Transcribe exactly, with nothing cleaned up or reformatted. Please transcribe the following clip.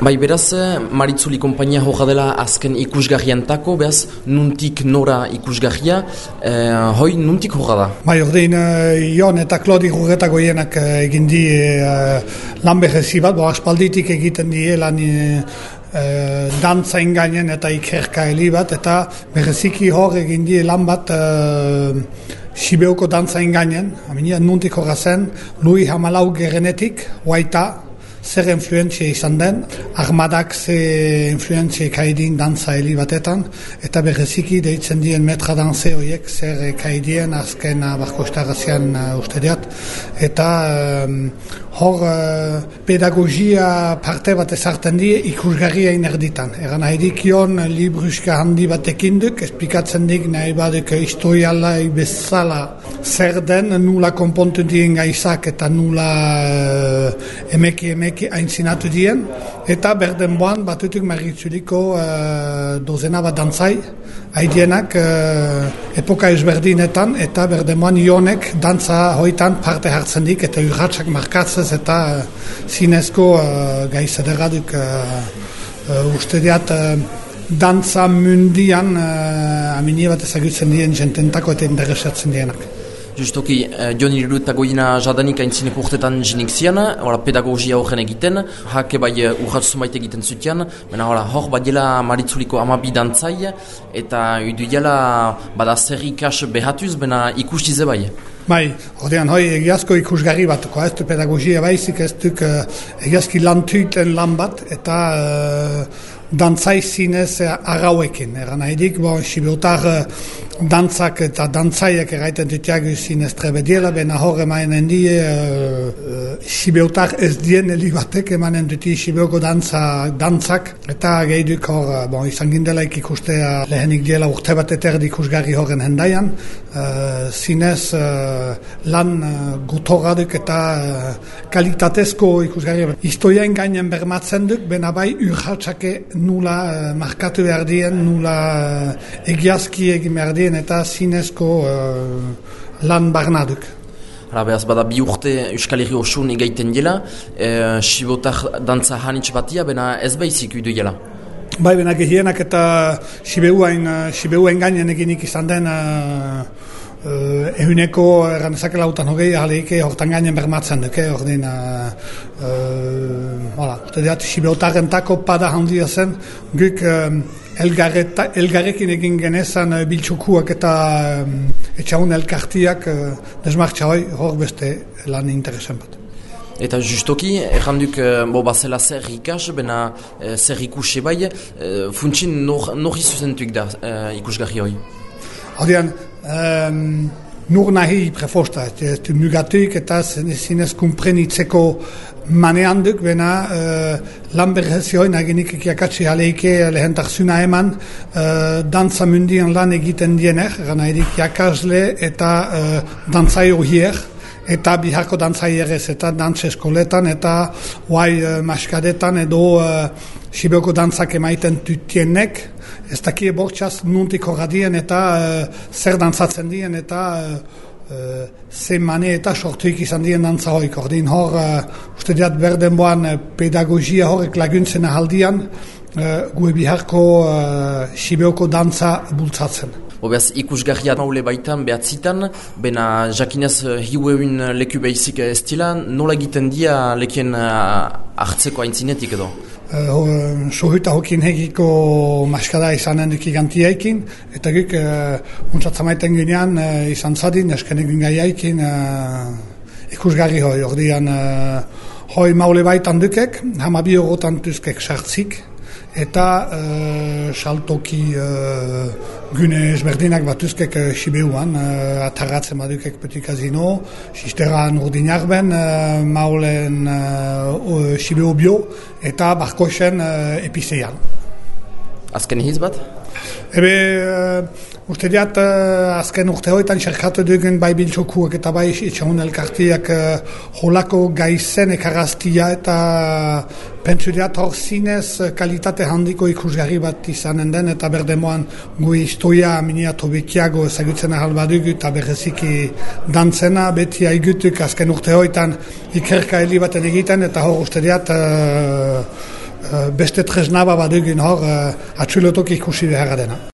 Bai, beraz, Maritzuli konpainia hoja dela azken ikusgarriantako, beraz, nuntik nora ikusgarria, eh, hoi nuntik hoja da? Bai, ordein, Jon eta Klodi Gurretako hienak egin di uh, lan berezi bat, bo aspalditik egiten die lan uh, dantza ingainen eta ikerka heli bat, eta bereziki hor egin die lan bat uh, Sibeuko dantza ingainen, aminia nuntik horra zen, Lui Hamalau gerenetik, huaita, zer influentzia izan den, armadak ze influentzia kaidin dantza heli batetan, eta bereziki deitzen dien metra danze horiek zer kaidien azken barkostarazian uh, uste diat, eta um, hor uh, pedagogia parte bat ezarten die ikusgarria inerditan. Eran haidik Jon libruska handi batekin duk, esplikatzen dik nahi baduk historiala bezala zer den, nula konpontu dien gaizak eta nula uh, emeki emeki aintzinatu dien, eta berdenboan batutuk Maritzuliko uh, dozena bat dantzai, haidienak uh, epoka ezberdinetan, eta berdenboan Jonek dantza hoitan parte hartzen dik, eta urratsak markatzez, eta uh, zinezko uh, gaizederaduk uh, uh, uste diat uh, dantza mundian uh, aminie bat ezagutzen dien jententako eta interesatzen dienak. Justoki, eh, Jon Iruretagoina jadanik aintzineko urtetan jinik zian, ora, pedagogia horren egiten, hake bai urratzu maite egiten zutian, mena ora, hor badiela Maritzuliko amabi dantzai, eta iduiela bada zer ikas behatuz, bena ikustize bai. Bai, ordean hoi egiazko ikusgarri bat, ez du pedagogia baizik, ez duk uh, egiazki lantuiten lan bat, eta uh, dantzai zinez arauekin. Eran haidik, bon, Sibeutar uh, dantzak eta dantzaiek eraiten dutiagu zinez trebediela, bena hor emanen die uh, uh, Sibeutar ez dien elibatek emanen duti Sibeuko dantza, dantzak, eta gehiduk hor, uh, bon, izan gindelaik ikustea lehenik diela urte bat eterdi ikusgarri horren hendaian, uh, zinez uh, lan uh, gutorraduk eta uh, kalitatezko ikusgarri. Historiain gainen bermatzen duk, bena bai urratxake nula uh, markatu behar dien, nula uh, egiazki egin behar dien, eta zinezko uh, lan barnaduk. Hala, behaz, bada bi urte Euskal Herri osun egaiten dela, e, Sibeutar dantza hanitz batia, bena ez baizik idu dela. Bai, bena gehienak eta Sibeuain, uh, Sibeuain gainen eginik izan den uh, Uh, ehuneko erranezak lautan hogei ahaleike hortan gainen bermatzen duke, ordin uh, uh, hola, uste diat Sibeutaren tako pada handia zen, guk um, elgarreta, elgarrekin egin genezan uh, biltsukuak eta um, etxaun elkartiak uh, desmartxa hoi hor beste lan interesen bat. Eta justoki, erranduk, bo, bazela zer ikas, bena e, zer ikusi bai, e, funtsin nor izuzentuik da e, ikusgarri hoi? Ordean, um, nur nahi prefosta, ez du mugatuik eta zinez kumprenitzeko manean duk, bena uh, lan berrezioin agenik ekiakatsi haleike lehentarzuna eman uh, dantza mundian lan egiten diener, gana edik jakasle eta uh, dantzai horier, eta biharko dantzailerez eta dantza eskoletan eta guai uh, maskadetan edo uh, Sibeuko dantzak emaiten tutienek, ez dakie bortxaz nuntik horradien eta uh, zer dantzatzen dien eta uh, uh, ze mane eta sortuik izan dien dantza hoik. Ordin hor, uh, uste diat berdenboan uh, pedagogia horrek laguntzen ahaldian, uh, gue biharko uh, Sibeuko dantza bultzatzen. Obeaz, ikusgarria maule baitan, behatzitan, bena jakinez hiueun leku behizik ez dila, nola egiten dia lekien uh, hartzeko aintzinetik edo? Uh, Sohuta hokin hegiko maskada izanen duk igantiaikin, eta guk uh, untsatzamaiten ginean uh, izan zadin, esken egin gaiaikin uh, ikusgarri hoi, ordian uh, hoi maule baitan dukek, hamabi horotan tuzkek sartzik, eta uh, saltoki uh, gune ezberdinak batuzkek uh, Sibeuan, uh, atarratzen badukek Petit Casino, sisteran urdinarben, uh, maulen uh, uh, Sibeu bio, eta barkoisen uh, epizeian. Azken hiz bat? Ebe, uh, uste diat, uh, azken urte hoetan xerkatu dugun bai biltxokuak eta bai etxaun elkartiak uh, holako gaizen ekaraztia eta pentsu diat hor zinez kalitate handiko ikusgarri bat izanen den eta berdemoan gu historia miniatu bekiago ezagutzen ahal badugu eta berreziki dantzena beti aigutuk azken urte hoetan ikerka heli baten egiten eta hor uste diat uh, beste tresnaba badugin hor atxilotok ikusi behar dena.